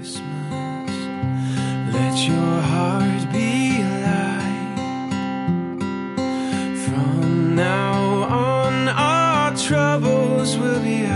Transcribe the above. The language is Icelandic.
Christmas. Let your heart be light. From now on, our troubles will be